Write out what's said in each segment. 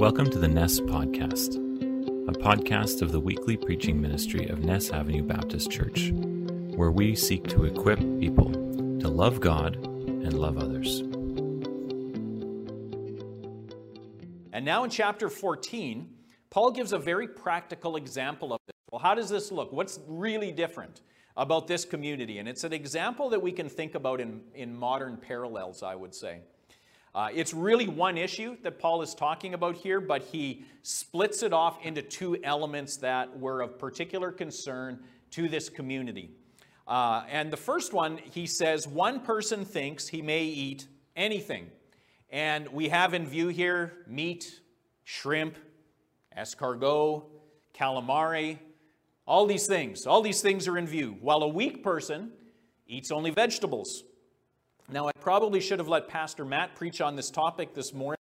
Welcome to the Ness Podcast, a podcast of the weekly preaching ministry of Ness Avenue Baptist Church, where we seek to equip people to love God and love others. And now in chapter 14, Paul gives a very practical example of this. Well, how does this look? What's really different about this community? And it's an example that we can think about in modern parallels, I would say. It's really one issue that Paul is talking about here, but he splits it off into two elements that were of particular concern to this community. And the first one, he says, one person thinks he may eat anything. And we have in view here meat, shrimp, escargot, calamari, all these things. All these things are in view, while a weak person eats only vegetables. Now, I probably should have let Pastor Matt preach on this topic this morning.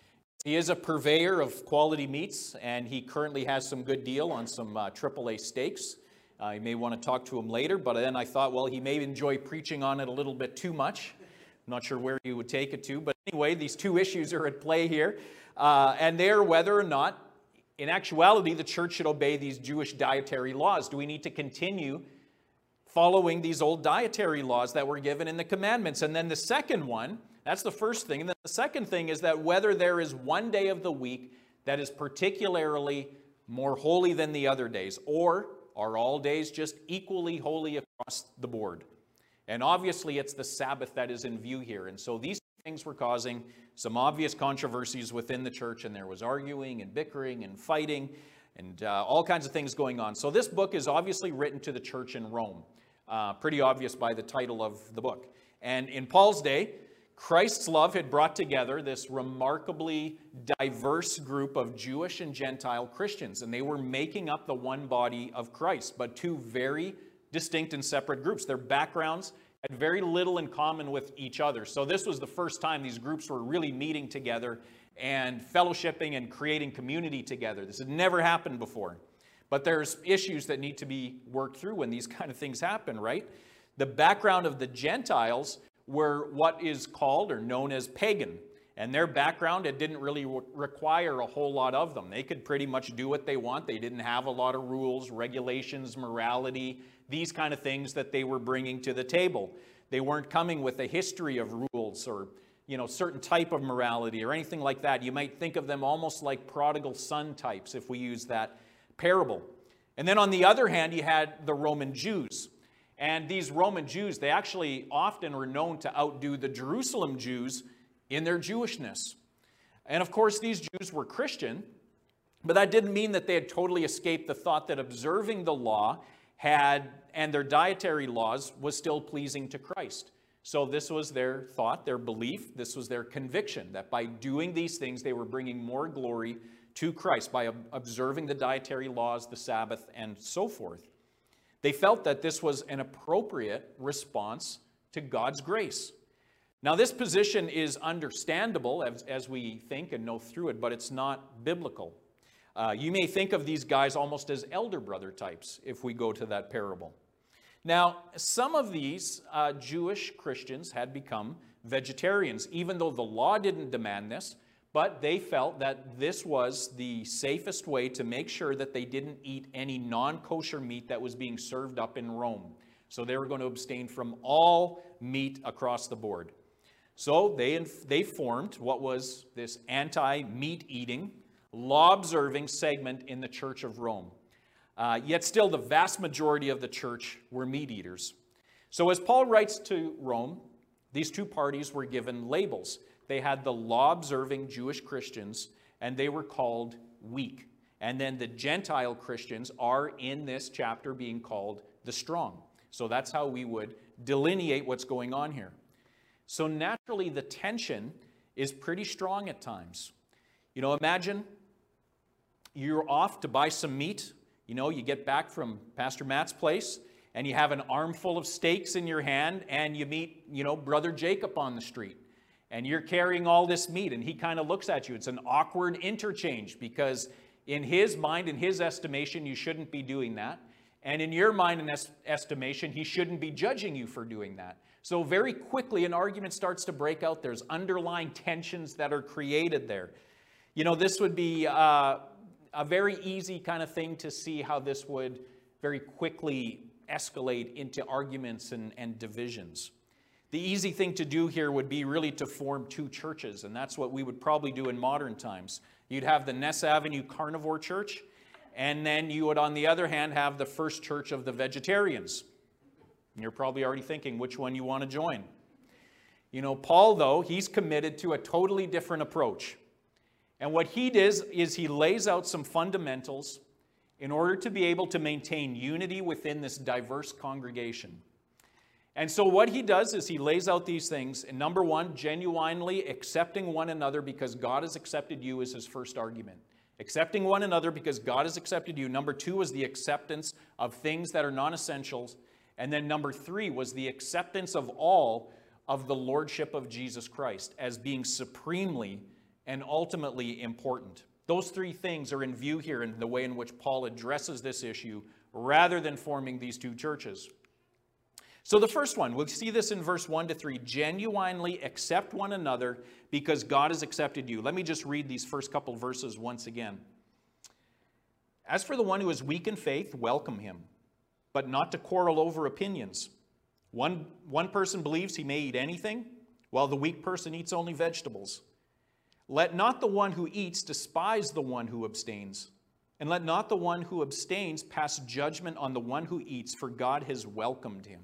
He is a purveyor of quality meats, and he currently has some good deal on some AAA steaks. You may want to talk to him later, but then I thought, well, he may enjoy preaching on it a little bit too much. I'm not sure where he would take it to, but anyway, these two issues are at play here, and they are whether or not, in actuality, the church should obey these Jewish dietary laws. Do we need to continue following these old dietary laws that were given in the commandments? And then the second one, that's the first thing. And then the second thing is that whether there is one day of the week that is particularly more holy than the other days, or are all days just equally holy across the board? And obviously it's the Sabbath that is in view here. And so these things were causing some obvious controversies within the church, and there was arguing and bickering and fighting and all kinds of things going on. So this book is obviously written to the church in Rome. Pretty obvious by the title of the book. And in Paul's day, Christ's love had brought together this remarkably diverse group of Jewish and Gentile Christians, and they were making up the one body of Christ, but two very distinct and separate groups. Their backgrounds had very little in common with each other. So this was the first time these groups were really meeting together and fellowshipping and creating community together. This had never happened before. But there's issues that need to be worked through when these kind of things happen, right? The background of the Gentiles were what is called or known as pagan. And their background, it didn't really require a whole lot of them. They could pretty much do what they want. They didn't have a lot of rules, regulations, morality, these kind of things that they were bringing to the table. They weren't coming with a history of rules or, certain type of morality or anything like that. You might think of them almost like prodigal son types if we use that parable. And then on the other hand, you had the Roman Jews. And these Roman Jews, they actually often were known to outdo the Jerusalem Jews in their Jewishness. And of course, these Jews were Christian, but that didn't mean that they had totally escaped the thought that observing the law and their dietary laws was still pleasing to Christ. So this was their thought, their belief, this was their conviction, that by doing these things, they were bringing more glory to Christ by observing the dietary laws, the Sabbath, and so forth. They felt that this was an appropriate response to God's grace. Now, this position is understandable as we think and know through it, but it's not biblical. You may think of these guys almost as elder brother types if we go to that parable. Now, some of these Jewish Christians had become vegetarians, even though the law didn't demand this. But they felt that this was the safest way to make sure that they didn't eat any non-kosher meat that was being served up in Rome. So they were going to abstain from all meat across the board. So they formed what was this anti-meat eating, law-observing segment in the Church of Rome. Yet still the vast majority of the church were meat eaters. So as Paul writes to Rome, these two parties were given labels. They had the law-observing Jewish Christians, and they were called weak. And then the Gentile Christians are in this chapter being called the strong. So that's how we would delineate what's going on here. So naturally, the tension is pretty strong at times. Imagine you're off to buy some meat. You get back from Pastor Matt's place, and you have an armful of steaks in your hand, and you meet, Brother Jacob on the street. And you're carrying all this meat, and he kind of looks at you. It's an awkward interchange because in his mind, in his estimation, you shouldn't be doing that. And in your mind and estimation, he shouldn't be judging you for doing that. So very quickly, an argument starts to break out. There's underlying tensions that are created there. You know, this would be a very easy kind of thing to see how this would very quickly escalate into arguments and divisions. The easy thing to do here would be really to form two churches, and that's what we would probably do in modern times. You'd have the Ness Avenue Carnivore Church, and then you would, on the other hand, have the First Church of the Vegetarians. And you're probably already thinking which one you want to join. You know, Paul, though, he's committed to a totally different approach. And what he does is he lays out some fundamentals in order to be able to maintain unity within this diverse congregation. And so what he does is he lays out these things. And number one, genuinely accepting one another because God has accepted you is his first argument. Accepting one another because God has accepted you. Number two is the acceptance of things that are non-essentials. And then number three was the acceptance of all of the lordship of Jesus Christ as being supremely and ultimately important. Those three things are in view here in the way in which Paul addresses this issue rather than forming these two churches. So the first one, we'll see this in verse 1 to 3, genuinely accept one another because God has accepted you. Let me just read these first couple verses once again. As for the one who is weak in faith, welcome him, but not to quarrel over opinions. One person believes he may eat anything, while the weak person eats only vegetables. Let not the one who eats despise the one who abstains, and let not the one who abstains pass judgment on the one who eats, for God has welcomed him.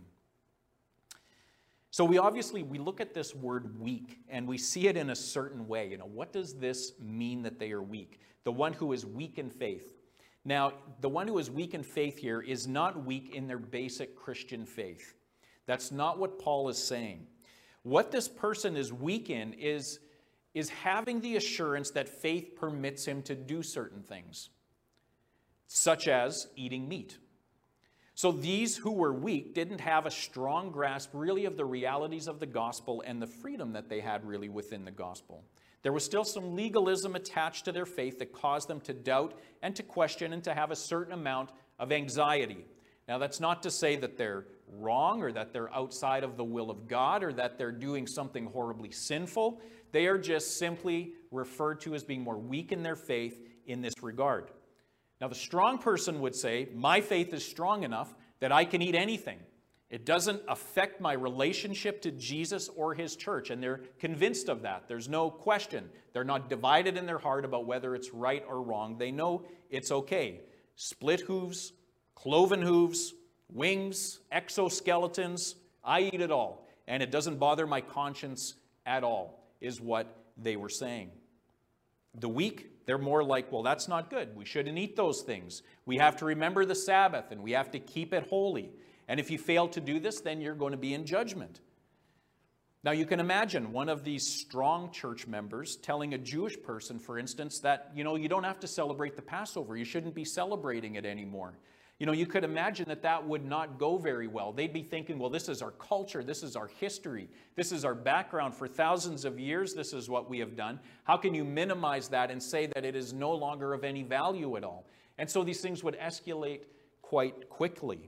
So we look at this word weak, and we see it in a certain way. You know, what does this mean that they are weak? The one who is weak in faith. Now, the one who is weak in faith here is not weak in their basic Christian faith. That's not what Paul is saying. What this person is weak in is having the assurance that faith permits him to do certain things, such as eating meat. So these who were weak didn't have a strong grasp really of the realities of the gospel and the freedom that they had really within the gospel. There was still some legalism attached to their faith that caused them to doubt and to question and to have a certain amount of anxiety. Now, that's not to say that they're wrong or that they're outside of the will of God or that they're doing something horribly sinful. They are just simply referred to as being more weak in their faith in this regard. Now, the strong person would say, my faith is strong enough that I can eat anything. It doesn't affect my relationship to Jesus or his church, and they're convinced of that. There's no question. They're not divided in their heart about whether it's right or wrong. They know it's okay. Split hooves, cloven hooves, wings, exoskeletons, I eat it all, and it doesn't bother my conscience at all, is what they were saying. The weak, they're more like, well, that's not good. We shouldn't eat those things. We have to remember the Sabbath, and we have to keep it holy. And if you fail to do this, then you're going to be in judgment. Now, you can imagine one of these strong church members telling a Jewish person, for instance, that, you don't have to celebrate the Passover. You shouldn't be celebrating it anymore. You could imagine that that would not go very well. They'd be thinking, well, this is our culture. This is our history. This is our background for thousands of years. This is what we have done. How can you minimize that and say that it is no longer of any value at all? And so these things would escalate quite quickly.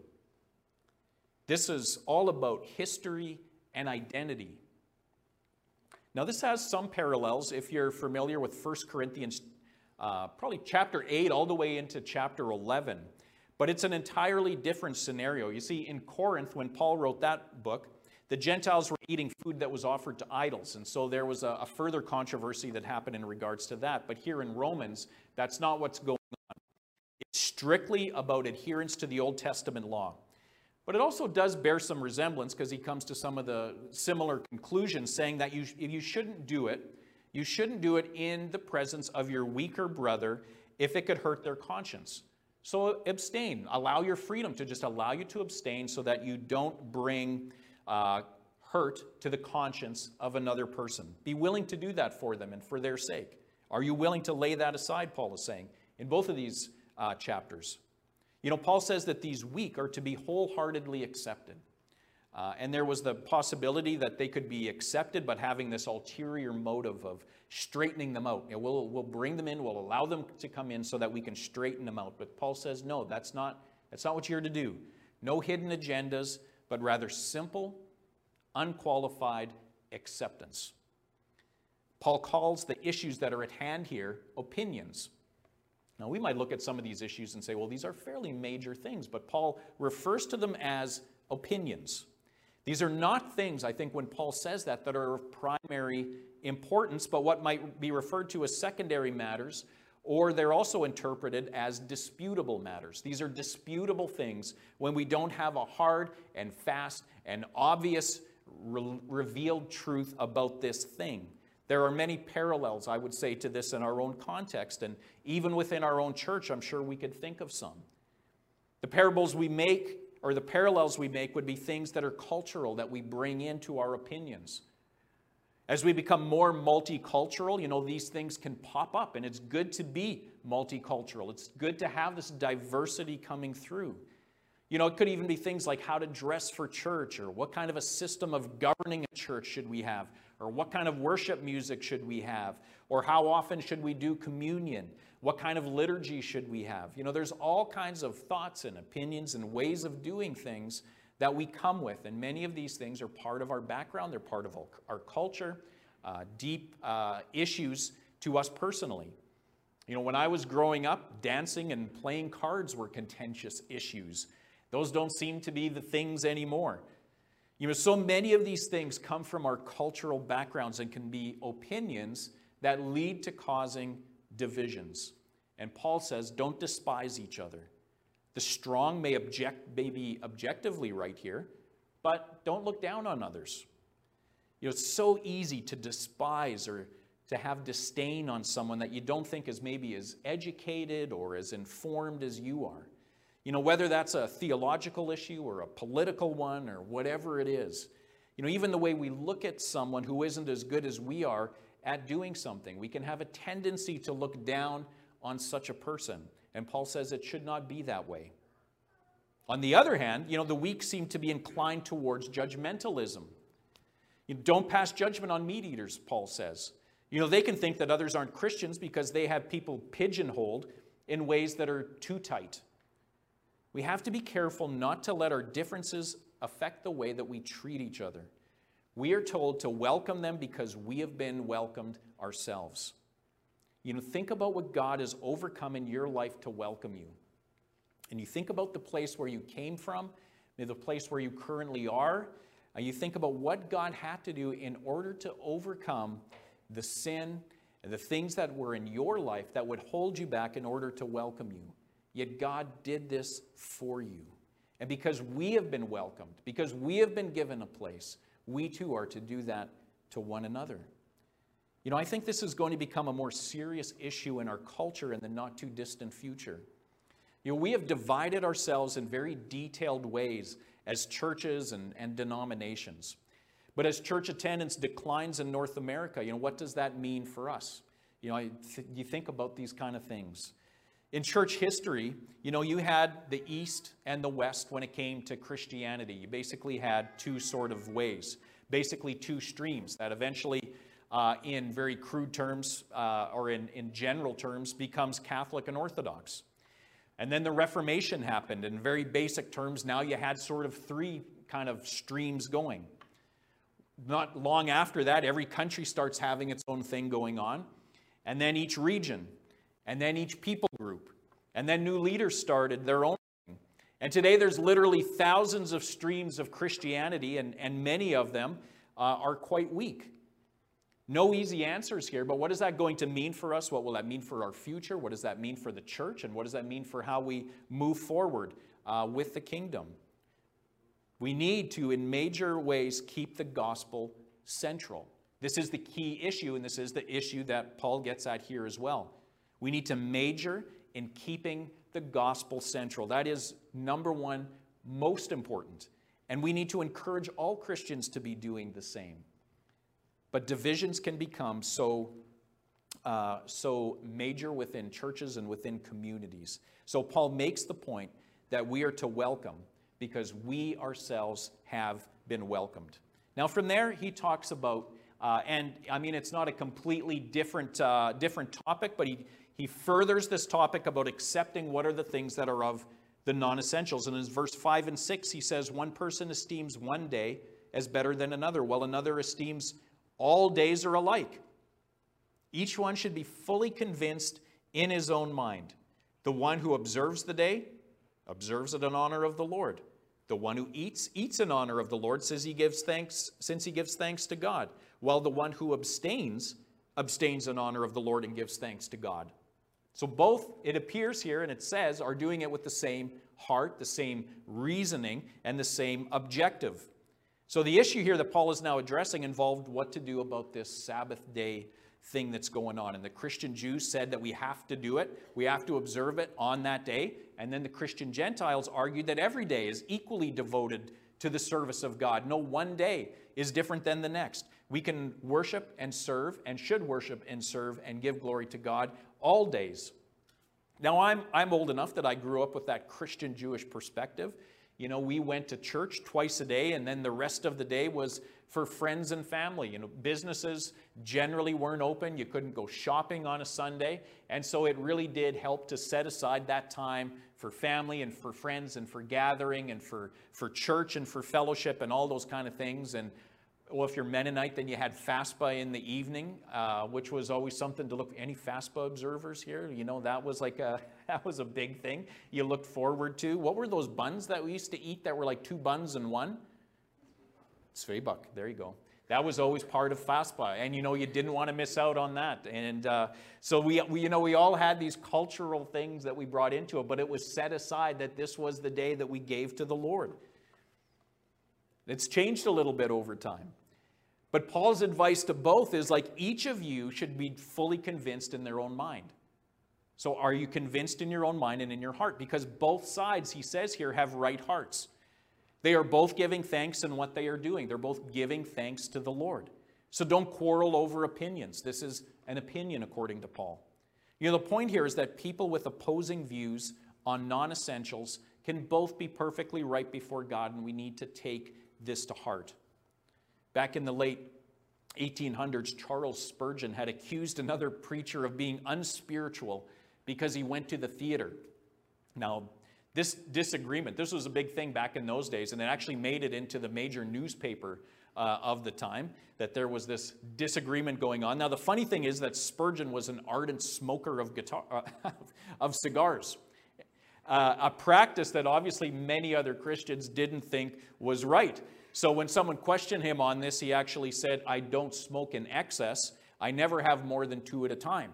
This is all about history and identity. Now, this has some parallels if you're familiar with 1 Corinthians, probably chapter 8 all the way into chapter 11. But it's an entirely different scenario. You see, in Corinth, when Paul wrote that book, the Gentiles were eating food that was offered to idols. And so there was a further controversy that happened in regards to that. But here in Romans, that's not what's going on. It's strictly about adherence to the Old Testament law. But it also does bear some resemblance because he comes to some of the similar conclusions, saying that you shouldn't do it. You shouldn't do it in the presence of your weaker brother if it could hurt their conscience. So abstain. Allow your freedom to just allow you to abstain so that you don't bring hurt to the conscience of another person. Be willing to do that for them and for their sake. Are you willing to lay that aside, Paul is saying, in both of these chapters. Paul says that these weak are to be wholeheartedly accepted. And there was the possibility that they could be accepted, but having this ulterior motive of straightening them out. We'll bring them in, we'll allow them to come in so that we can straighten them out. But Paul says, no, that's not what you're to do. No hidden agendas, but rather simple, unqualified acceptance. Paul calls the issues that are at hand here opinions. Now, we might look at some of these issues and say, well, these are fairly major things, but Paul refers to them as opinions. These are not things, I think, when Paul says that are of primary importance, but what might be referred to as secondary matters, or they're also interpreted as disputable matters. These are disputable things when we don't have a hard and fast and obvious revealed truth about this thing. There are many parallels, I would say, to this in our own context, and even within our own church, I'm sure we could think of some. The parables we make, or the parallels we make, would be things that are cultural, that we bring into our opinions. As we become more multicultural, these things can pop up, and it's good to be multicultural. It's good to have this diversity coming through. It could even be things like how to dress for church, or what kind of a system of governing a church should we have, or what kind of worship music should we have, or how often should we do communion, what kind of liturgy should we have. There's all kinds of thoughts and opinions and ways of doing things that we come with, and many of these things are part of our background, they're part of our culture, deep issues to us personally. When I was growing up, dancing and playing cards were contentious issues. Those don't seem to be the things anymore. So many of these things come from our cultural backgrounds and can be opinions that lead to causing divisions. And Paul says, don't despise each other. The strong may be objectively right here, but don't look down on others. It's so easy to despise or to have disdain on someone that you don't think is maybe as educated or as informed as you are. Whether that's a theological issue or a political one or whatever it is. Even the way we look at someone who isn't as good as we are at doing something, we can have a tendency to look down on such a person. And Paul says it should not be that way. On the other hand, the weak seem to be inclined towards judgmentalism. Don't pass judgment on meat eaters, Paul says. They can think that others aren't Christians because they have people pigeonholed in ways that are too tight. We have to be careful not to let our differences affect the way that we treat each other. We are told to welcome them because we have been welcomed ourselves. Think about what God has overcome in your life to welcome you. And you think about the place where you came from, the place where you currently are, and you think about what God had to do in order to overcome the sin and the things that were in your life that would hold you back in order to welcome you. Yet God did this for you. And because we have been welcomed, because we have been given a place, we too are to do that to one another. I think this is going to become a more serious issue in our culture in the not too distant future. We have divided ourselves in very detailed ways as churches and denominations. But as church attendance declines in North America, what does that mean for us? You think about these kind of things. In church history, you had the East and the West when it came to Christianity. You basically had two sort of ways, basically two streams that eventually, in very crude terms or in general terms, becomes Catholic and Orthodox. And then the Reformation happened. In very basic terms, now you had sort of three kind of streams going. Not long after that, every country starts having its own thing going on. And then each region. And then each people group. And then new leaders started their own thing. And today there's literally thousands of streams of Christianity, and many of them are quite weak. No easy answers here, but what is that going to mean for us? What will that mean for our future? What does that mean for the church? And what does that mean for how we move forward with the kingdom? We need to, in major ways, keep the gospel central. This is the key issue, and this is the issue that Paul gets at here as well. We need to major in keeping the gospel central. That is, number one, most important. And we need to encourage all Christians to be doing the same. But divisions can become so major within churches and within communities. So Paul makes the point that we are to welcome because we ourselves have been welcomed. Now from there, he talks about, and I mean, it's not a completely different topic, but he furthers this topic about accepting what are the things that are of the non-essentials. And in verse 5 and 6, he says, one person esteems one day as better than another, while another esteems all days are alike. Each one should be fully convinced in his own mind. The one who observes the day, observes it in honor of the Lord. The one who eats, eats in honor of the Lord, since he gives thanks to God. While the one who abstains, abstains in honor of the Lord and gives thanks to God. So both, it appears here, and it says, are doing it with the same heart, the same reasoning, and the same objective. So the issue here that Paul is now addressing involved what to do about this Sabbath day thing that's going on. And the Christian Jews said that we have to do it. We have to observe it on that day. And then the Christian Gentiles argued that every day is equally devoted to the service of God. No one day is different than the next. We can worship and serve, and should worship and serve and give glory to God all days. Now, I'm old enough that I grew up with that Christian Jewish perspective. You know, we went to church twice a day, and then the rest of the day was for friends and family. You know, businesses generally weren't open. You couldn't go shopping on a Sunday. And so it really did help to set aside that time for family and for friends and for gathering and for church and for fellowship and all those kind of things. And well, if you're Mennonite, then you had FASPA in the evening, which was always something to look. Any FASPA observers here? You know, that was like that was a big thing you looked forward to. What were those buns that we used to eat that were like 2 buns in one? Zwieback, there you go. That was always part of FASPA, and you know, you didn't want to miss out on that. And so we all had these cultural things that we brought into it, but it was set aside that this was the day that we gave to the Lord. It's changed a little bit over time. But Paul's advice to both is like each of you should be fully convinced in their own mind. So are you convinced in your own mind and in your heart? Because both sides, he says here, have right hearts. They are both giving thanks in what they are doing. They're both giving thanks to the Lord. So don't quarrel over opinions. This is an opinion according to Paul. You know, the point here is that people with opposing views on non-essentials can both be perfectly right before God, and we need to take this to heart. Back in the late 1800s, Charles Spurgeon had accused another preacher of being unspiritual because he went to the theater. Now, this disagreement, this was a big thing back in those days, and it actually made it into the major newspaper of the time, that there was this disagreement going on. Now, the funny thing is that Spurgeon was an ardent smoker of cigars. A practice that obviously many other Christians didn't think was right. So when someone questioned him on this, he actually said, "I don't smoke in excess. I never have more than 2 at a time."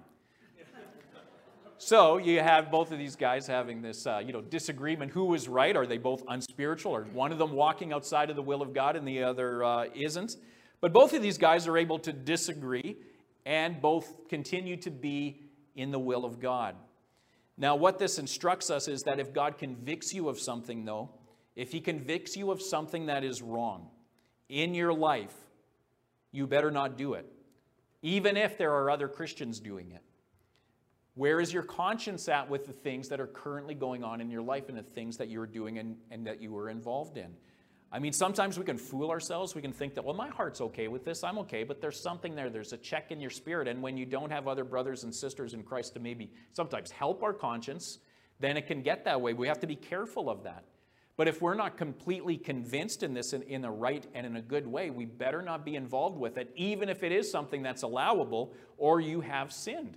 So you have both of these guys having this disagreement. Who was right? Are they both unspiritual? Or one of them walking outside of the will of God and the other isn't? But both of these guys are able to disagree and both continue to be in the will of God. Now, what this instructs us is that if God convicts you of something, though, if he convicts you of something that is wrong in your life, you better not do it, even if there are other Christians doing it. Where is your conscience at with the things that are currently going on in your life and the things that you're doing and that you were involved in? I mean, sometimes we can fool ourselves. We can think that, well, my heart's okay with this. I'm okay. But there's something there. There's a check in your spirit. And when you don't have other brothers and sisters in Christ to maybe sometimes help our conscience, then it can get that way. We have to be careful of that. But if we're not completely convinced in this in a right and in a good way, we better not be involved with it, even if it is something that's allowable or you have sinned.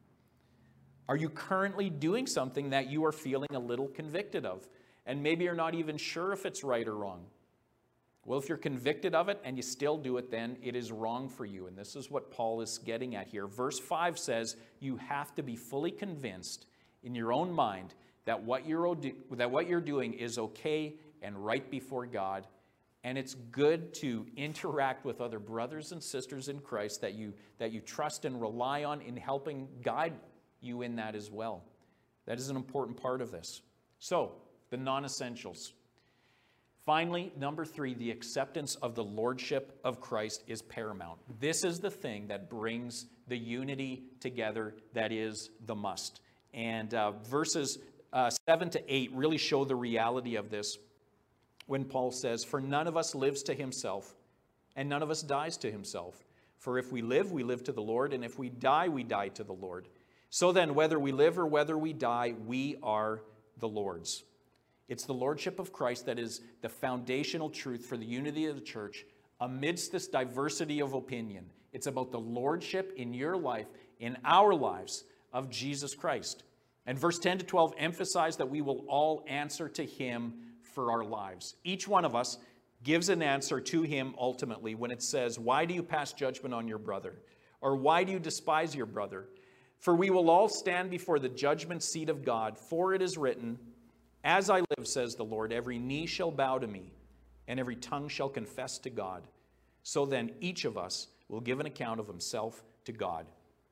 Are you currently doing something that you are feeling a little convicted of? And maybe you're not even sure if it's right or wrong. Well, if you're convicted of it and you still do it, then it is wrong for you. And this is what Paul is getting at here. Verse 5 says, you have to be fully convinced in your own mind that what you're doing is okay and right before God. And it's good to interact with other brothers and sisters in Christ that you trust and rely on in helping guide you in that as well. That is an important part of this. So, the non-essentials. Finally, number 3, the acceptance of the lordship of Christ is paramount. This is the thing that brings the unity together that is the must. And verses 7 to 8 really show the reality of this when Paul says, "For none of us lives to himself, and none of us dies to himself. For if we live to the Lord, and if we die to the Lord. So then, whether we live or whether we die, we are the Lord's." It's the lordship of Christ that is the foundational truth for the unity of the church amidst this diversity of opinion. It's about the lordship in your life in our lives of Jesus Christ. And verse 10 to 12 emphasize that we will all answer to him for our lives. Each one of us gives an answer to him ultimately when it says, "Why do you pass judgment on your brother?" Or "Why do you despise your brother?" For we will all stand before the judgment seat of God, for it is written, "As I live, says the Lord, every knee shall bow to me, and every tongue shall confess to God." So then each of us will give an account of himself to God.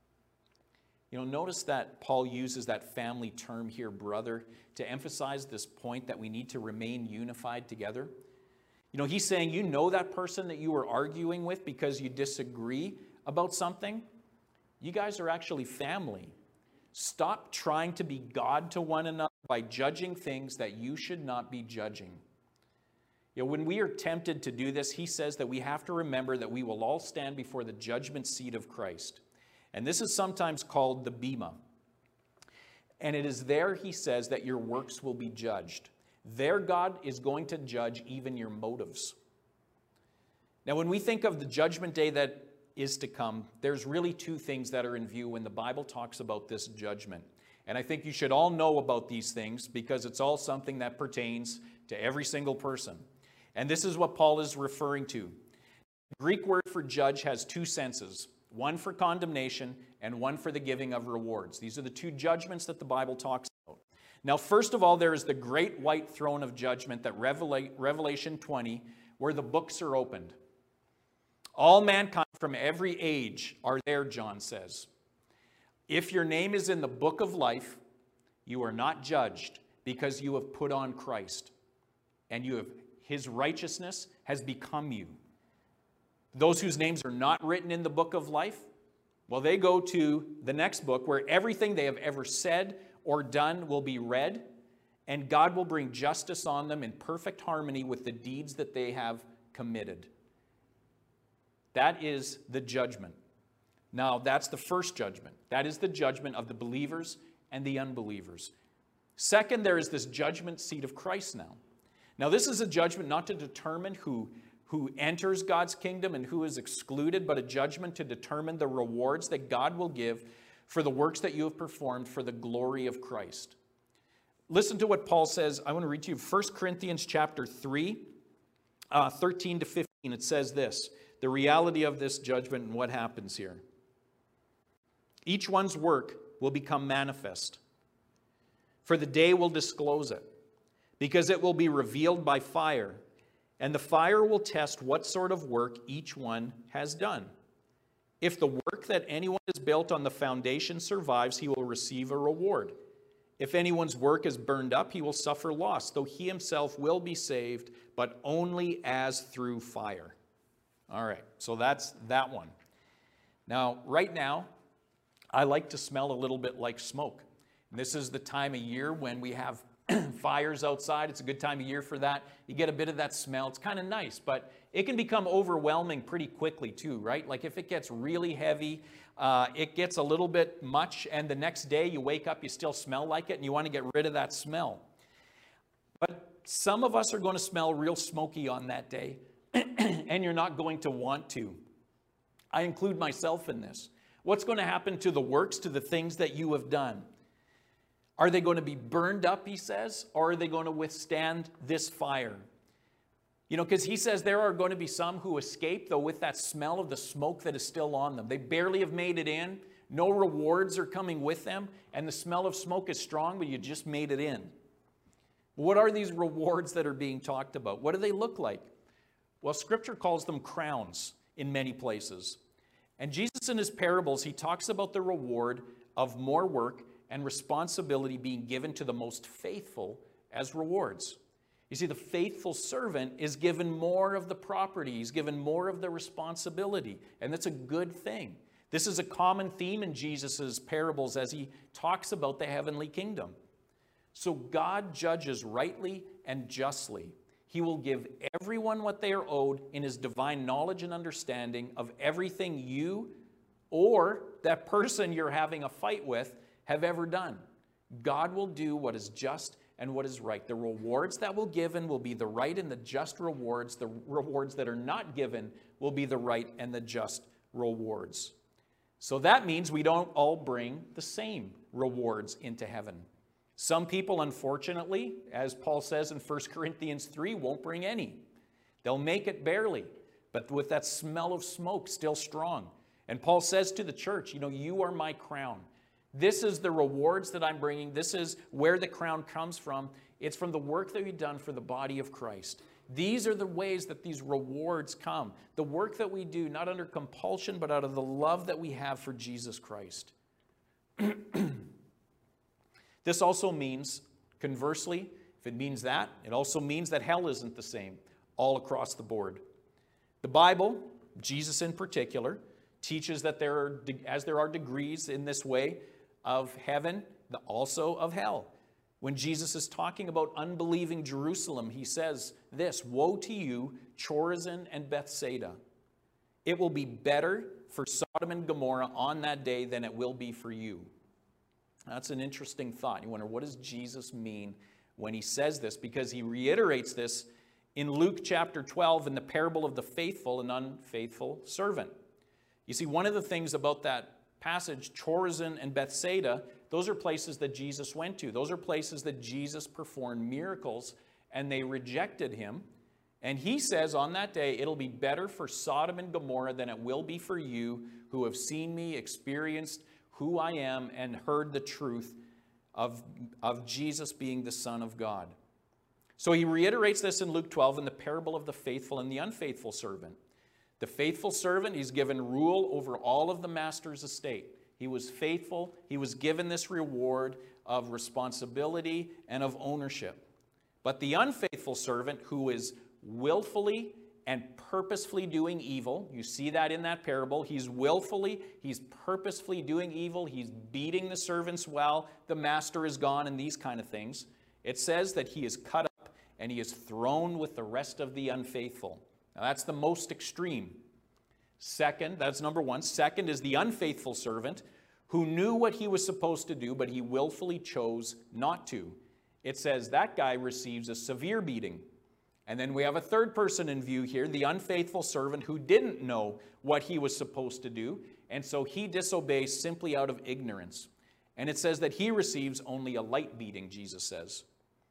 You know, notice that Paul uses that family term here, brother, to emphasize this point that we need to remain unified together. You know, he's saying, you know that person that you were arguing with because you disagree about something? You guys are actually family. Stop trying to be God to one another by judging things that you should not be judging. You know, when we are tempted to do this, he says that we have to remember that we will all stand before the judgment seat of Christ. And this is sometimes called the Bema. And it is there, he says, that your works will be judged. There, God is going to judge even your motives. Now, when we think of the judgment day that is to come, there's really two things that are in view when the Bible talks about this judgment. And I think you should all know about these things because it's all something that pertains to every single person. And this is what Paul is referring to. The Greek word for judge has two senses. One for condemnation and one for the giving of rewards. These are the two judgments that the Bible talks about. Now, first of all, there is the great white throne of judgment that Revelation 20, where the books are opened. All mankind from every age are there, John says. If your name is in the book of life, you are not judged because you have put on Christ, and his righteousness has become you. Those whose names are not written in the book of life, well, they go to the next book where everything they have ever said or done will be read, and God will bring justice on them in perfect harmony with the deeds that they have committed. That is the judgment. Now, that's the first judgment. That is the judgment of the believers and the unbelievers. Second, there is this judgment seat of Christ now. Now, this is a judgment not to determine who enters God's kingdom and who is excluded, but a judgment to determine the rewards that God will give for the works that you have performed for the glory of Christ. Listen to what Paul says. I want to read to you 1 Corinthians chapter 3, 13 to 15. It says this, the reality of this judgment and what happens here. Each one's work will become manifest, for the day will disclose it, because it will be revealed by fire. And the fire will test what sort of work each one has done. If the work that anyone has built on the foundation survives, he will receive a reward. If anyone's work is burned up, he will suffer loss, though he himself will be saved, but only as through fire. All right, so that's that one. Now, right now, I like to smell a little bit like smoke. And this is the time of year when we have fires outside. It's a good time of year for that. You get a bit of that smell. It's kind of nice, but it can become overwhelming pretty quickly too, right? Like if it gets really heavy, it gets a little bit much, and the next day you wake up, you still smell like it, and you want to get rid of that smell. But some of us are going to smell real smoky on that day, and you're not going to want to. I include myself in this. What's going to happen to the works, to the things that you have done? Are they going to be burned up, he says, or are they going to withstand this fire? You know, because he says there are going to be some who escape, though, with that smell of the smoke that is still on them. They barely have made it in. No rewards are coming with them, and the smell of smoke is strong, but you just made it in. What are these rewards that are being talked about? What do they look like? Well, Scripture calls them crowns in many places. And Jesus, in his parables, he talks about the reward of more work and responsibility being given to the most faithful as rewards. You see, the faithful servant is given more of the property. He's given more of the responsibility, and that's a good thing. This is a common theme in Jesus' parables as he talks about the heavenly kingdom. So God judges rightly and justly. He will give everyone what they are owed in his divine knowledge and understanding of everything you or that person you're having a fight with have ever done. God will do what is just and what is right. The rewards that will be given will be the right and the just rewards. The rewards that are not given will be the right and the just rewards. So that means we don't all bring the same rewards into heaven. Some people, unfortunately, as Paul says in 1 Corinthians 3, won't bring any. They'll make it barely, but with that smell of smoke still strong. And Paul says to the church, you are my crown. This is the rewards that I'm bringing. This is where the crown comes from. It's from the work that we've done for the body of Christ. These are the ways that these rewards come. The work that we do, not under compulsion, but out of the love that we have for Jesus Christ. This also means, conversely, if it means that, it also means that hell isn't the same all across the board. The Bible, Jesus in particular, teaches that as there are degrees in this way of heaven, also of hell. When Jesus is talking about unbelieving Jerusalem, he says this, "Woe to you, Chorazin and Bethsaida. It will be better for Sodom and Gomorrah on that day than it will be for you." That's an interesting thought. You wonder, what does Jesus mean when he says this? Because he reiterates this in Luke chapter 12 in the parable of the faithful and unfaithful servant. You see, one of the things about that passage, Chorazin and Bethsaida, those are places that Jesus went to. Those are places that Jesus performed miracles, and they rejected him. And he says on that day, it'll be better for Sodom and Gomorrah than it will be for you who have seen me, experienced who I am, and heard the truth of Jesus being the Son of God. So he reiterates this in Luke 12 in the parable of the faithful and the unfaithful servant. The faithful servant, he's given rule over all of the master's estate. He was faithful. He was given this reward of responsibility and of ownership. But the unfaithful servant, who is willfully and purposefully doing evil, you see that in that parable. He's purposefully doing evil. He's beating the servants while the master is gone and these kind of things. It says that he is cut up and he is thrown with the rest of the unfaithful. Now that's the most extreme. Second, that's number one. Second is the unfaithful servant who knew what he was supposed to do, but he willfully chose not to. It says that guy receives a severe beating. And then we have a third person in view here, the unfaithful servant who didn't know what he was supposed to do, and so he disobeys simply out of ignorance. And it says that he receives only a light beating, Jesus says.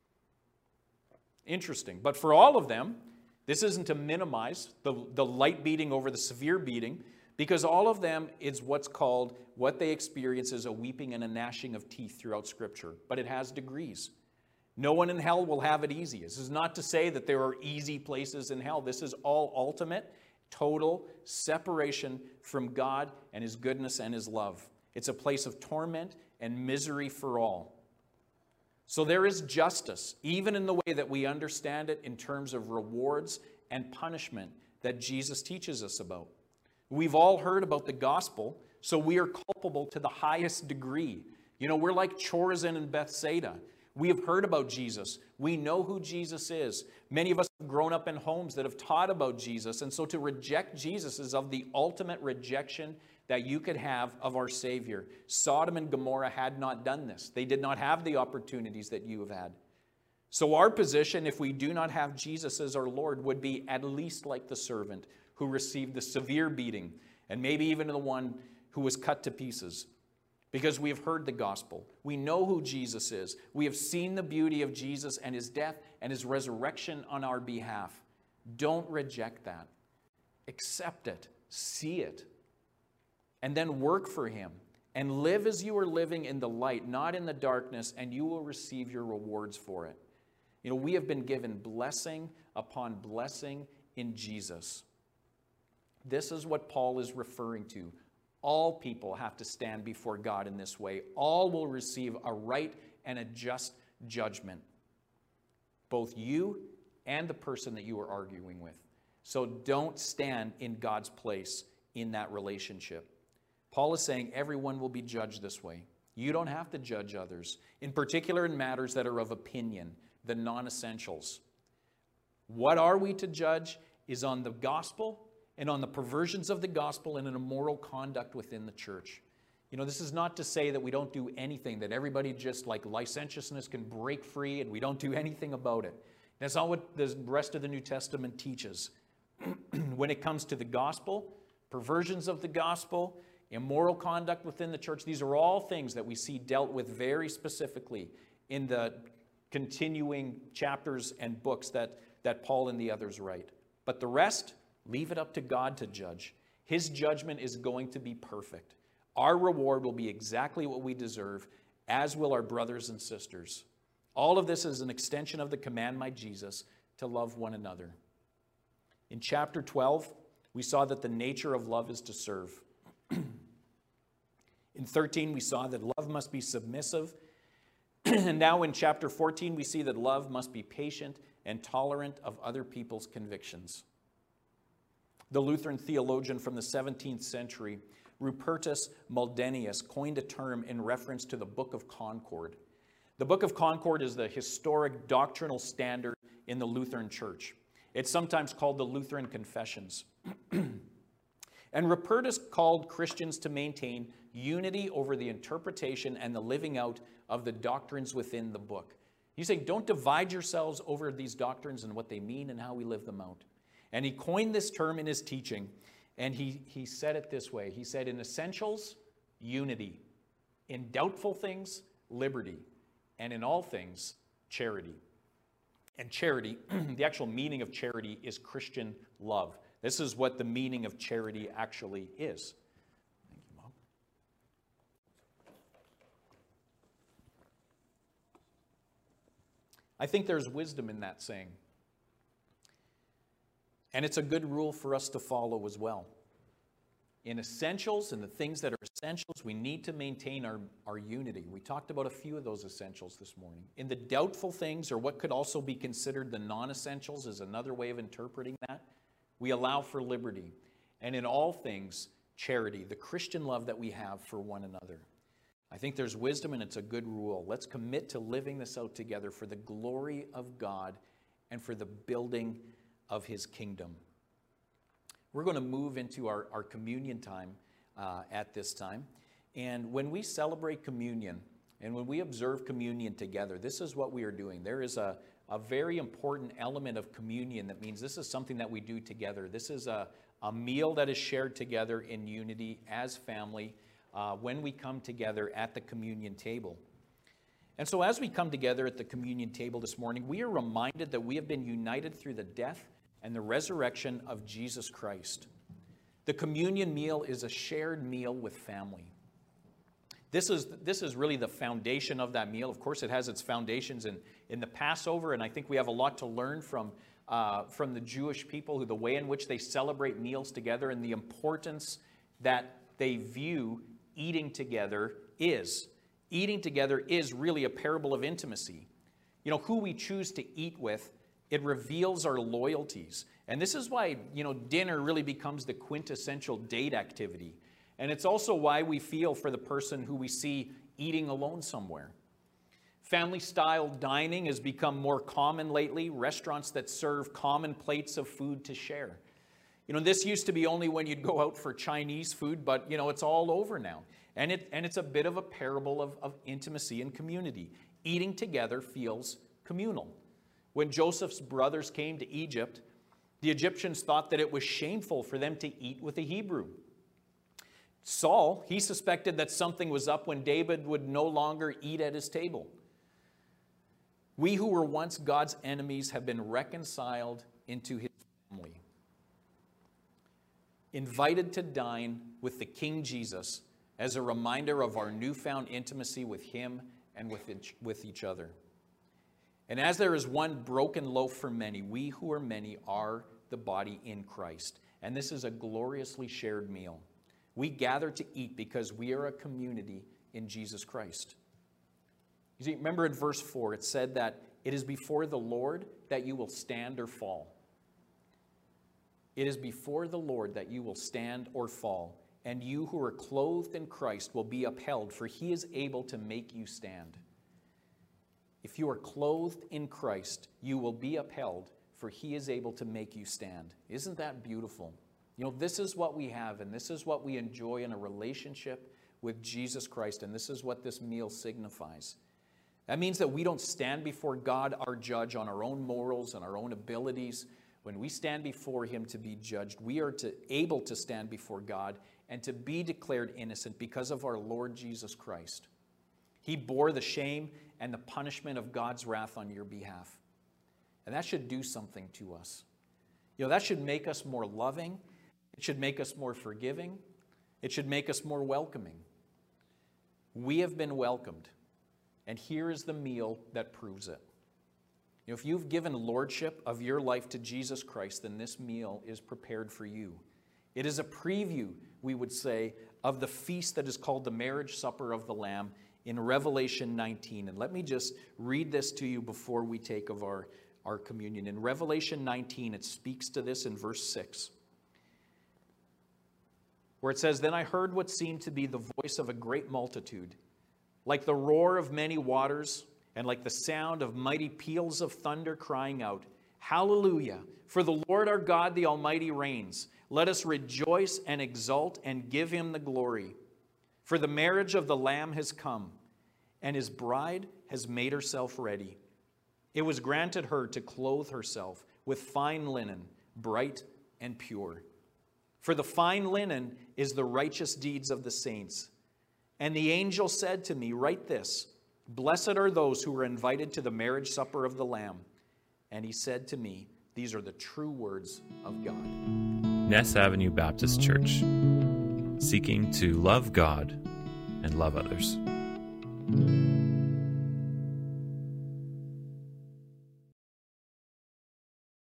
Interesting. But for all of them, this isn't to minimize the light beating over the severe beating, because all of them is what they experience as a weeping and a gnashing of teeth throughout Scripture. But it has degrees. No one in hell will have it easy. This is not to say that there are easy places in hell. This is all ultimate, total separation from God and His goodness and His love. It's a place of torment and misery for all. So there is justice, even in the way that we understand it in terms of rewards and punishment that Jesus teaches us about. We've all heard about the gospel, so we are culpable to the highest degree. We're like Chorazin and Bethsaida. We have heard about Jesus. We know who Jesus is. Many of us have grown up in homes that have taught about Jesus, and so to reject Jesus is of the ultimate rejection that you could have of our Savior. Sodom and Gomorrah had not done this. They did not have the opportunities that you have had. So our position, if we do not have Jesus as our Lord, would be at least like the servant who received the severe beating, and maybe even the one who was cut to pieces. Because we have heard the gospel. We know who Jesus is. We have seen the beauty of Jesus and His death and His resurrection on our behalf. Don't reject that. Accept it. See it. And then work for Him. And live as you are living in the light, not in the darkness, and you will receive your rewards for it. We have been given blessing upon blessing in Jesus. This is what Paul is referring to. All people have to stand before God in this way. All will receive a right and a just judgment. Both you and the person that you are arguing with. So don't stand in God's place in that relationship. Paul is saying everyone will be judged this way. You don't have to judge others, in particular in matters that are of opinion, the non-essentials. What are we to judge is on the gospel and on the perversions of the gospel and an immoral conduct within the church. This is not to say that we don't do anything, that everybody just like licentiousness can break free and we don't do anything about it. That's not what the rest of the New Testament teaches. When it comes to the gospel, perversions of the gospel, immoral conduct within the church. These are all things that we see dealt with very specifically in the continuing chapters and books that Paul and the others write. But the rest, leave it up to God to judge. His judgment is going to be perfect. Our reward will be exactly what we deserve, as will our brothers and sisters. All of this is an extension of the command by Jesus to love one another. In chapter 12, we saw that the nature of love is to serve. In 13, we saw that love must be submissive. And now in chapter 14, we see that love must be patient and tolerant of other people's convictions. The Lutheran theologian from the 17th century, Rupertus Muldenius, coined a term in reference to the Book of Concord. The Book of Concord is the historic doctrinal standard in the Lutheran Church. It's sometimes called the Lutheran Confessions. And Rupertus called Christians to maintain unity over the interpretation and the living out of the doctrines within the book. He's saying, don't divide yourselves over these doctrines and what they mean and how we live them out. And he coined this term in his teaching, and he said it this way. He said, in essentials, unity. In doubtful things, liberty. And in all things, charity. And charity, the actual meaning of charity is Christian love. This is what the meaning of charity actually is. Thank you, Mom. I think there's wisdom in that saying. And it's a good rule for us to follow as well. In essentials and the things that are essentials, we need to maintain our unity. We talked about a few of those essentials this morning. In the doubtful things, or what could also be considered the non-essentials, is another way of interpreting that. We allow for liberty. And in all things, charity, the Christian love that we have for one another. I think there's wisdom and it's a good rule. Let's commit to living this out together for the glory of God and for the building of His kingdom. We're going to move into our communion time at this time. And when we celebrate communion and when we observe communion together, this is what we are doing. There is a very important element of communion that means this is something that we do together. This is a meal that is shared together in unity as family when we come together at the communion table. And so as we come together at the communion table this morning, we are reminded that we have been united through the death and the resurrection of Jesus Christ. The communion meal is a shared meal with family. This is really the foundation of that meal. Of course, it has its foundations in the Passover, and I think we have a lot to learn from the Jewish people, the way in which they celebrate meals together and the importance that they view eating together is. Eating together is really a parable of intimacy. You know, who we choose to eat with, it reveals our loyalties. And this is why, dinner really becomes the quintessential date activity. And it's also why we feel for the person who we see eating alone somewhere. Family-style dining has become more common lately, restaurants that serve common plates of food to share. This used to be only when you'd go out for Chinese food, but, it's all over now. And it's a bit of a parable of intimacy and community. Eating together feels communal. When Joseph's brothers came to Egypt, the Egyptians thought that it was shameful for them to eat with a Hebrew. Saul, he suspected that something was up when David would no longer eat at his table. We who were once God's enemies have been reconciled into His family. Invited to dine with the King Jesus as a reminder of our newfound intimacy with Him and with each other. And as there is one broken loaf for many, we who are many are the body in Christ. And this is a gloriously shared meal. We gather to eat because we are a community in Jesus Christ. You see, remember in verse 4, it said that it is before the Lord that you will stand or fall. It is before the Lord that you will stand or fall, and you who are clothed in Christ will be upheld, for He is able to make you stand. If you are clothed in Christ, you will be upheld, for He is able to make you stand. Isn't that beautiful? This is what we have, and this is what we enjoy in a relationship with Jesus Christ, and this is what this meal signifies. That means that we don't stand before God, our judge, on our own morals and our own abilities. When we stand before Him to be judged, we are able to stand before God and to be declared innocent because of our Lord Jesus Christ. He bore the shame and the punishment of God's wrath on your behalf. And that should do something to us. That should make us more loving. It should make us more forgiving. It should make us more welcoming. We have been welcomed. And here is the meal that proves it. If you've given lordship of your life to Jesus Christ, then this meal is prepared for you. It is a preview, we would say, of the feast that is called the marriage supper of the Lamb in Revelation 19. And let me just read this to you before we take of our communion. In Revelation 19, it speaks to this in verse 6, where it says, "Then I heard what seemed to be the voice of a great multitude, like the roar of many waters, and like the sound of mighty peals of thunder, crying out, 'Hallelujah! For the Lord our God, the Almighty, reigns. Let us rejoice and exult and give him the glory. For the marriage of the Lamb has come, and his bride has made herself ready. It was granted her to clothe herself with fine linen, bright and pure. For the fine linen is the righteous deeds of the saints. And the angel said to me, write this, blessed are those who are invited to the marriage supper of the Lamb. And he said to me, these are the true words of God." Ness Avenue Baptist Church, seeking to love God and love others.